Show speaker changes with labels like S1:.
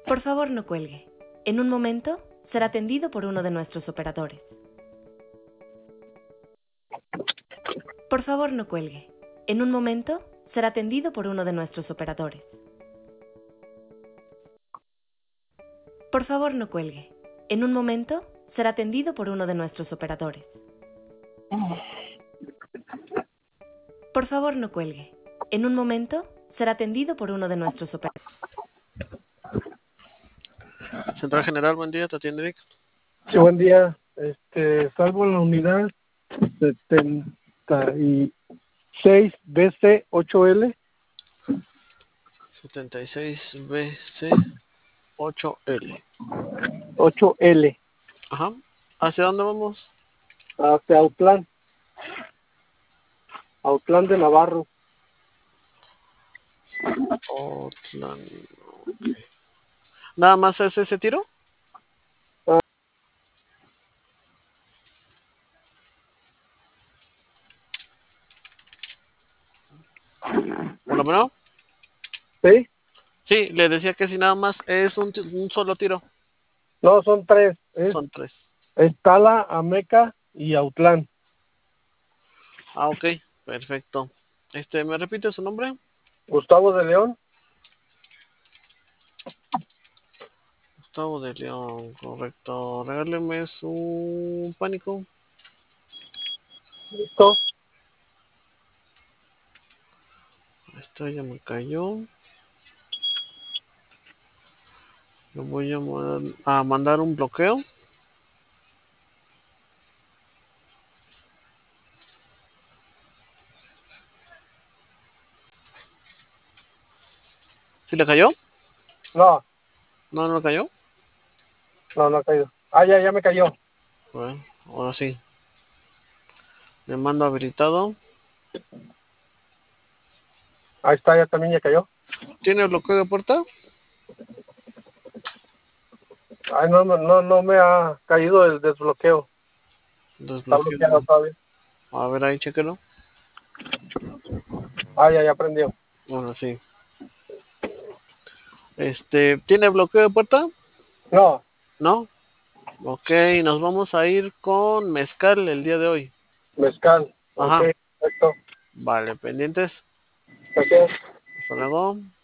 S1: Por favor, no cuelgue. En un momento será atendido por uno de nuestros operadores. Por favor, no cuelgue. En un momento será atendido por uno de nuestros operadores. Por favor, no cuelgue. En un momento será atendido por uno de nuestros operadores. Por favor, no cuelgue. En un momento será atendido por uno de nuestros operadores.
S2: Central General, buen día, te atiende Eric.
S3: Sí, buen día. Salvo en la unidad 76BC8L.
S2: 76BC8L.
S3: 8L.
S2: Ajá. ¿Hacia dónde vamos?
S3: Hacia Autlán. Autlán de Navarro.
S2: Autlán. Okay. ¿Nada más es ese tiro? Bueno.
S3: ¿Sí?
S2: Sí, le decía que si nada más es un solo tiro.
S3: No, son tres.
S2: Son tres.
S3: Tala, Ameca y Autlán.
S2: Ah, ok, perfecto. ¿Me repite su nombre?
S3: Gustavo de León.
S2: Gustavo de León, correcto. Regáleme su pánico.
S3: Listo.
S2: Esto ya me cayó. Le voy a mandar un bloqueo. ¿Sí le cayó?
S3: No.
S2: ¿No le cayó?
S3: No, no ha caído. Ah, ya me cayó.
S2: Bueno, ahora sí. Le mando habilitado.
S3: Ahí está, ya también ya cayó.
S2: ¿Tiene bloqueo de puerta?
S3: Ay, no me ha caído el desbloqueo. Está bloqueado todavía.
S2: A ver ahí, chéquelo.
S3: Ah, ya prendió.
S2: Bueno, sí. ¿Tiene bloqueo de puerta?
S3: No.
S2: ¿No? Ok, nos vamos a ir con mezcal el día de hoy.
S3: Mezcal.
S2: Ajá.
S3: Ok, perfecto.
S2: Vale, pendientes.
S3: Gracias.
S2: Hasta luego.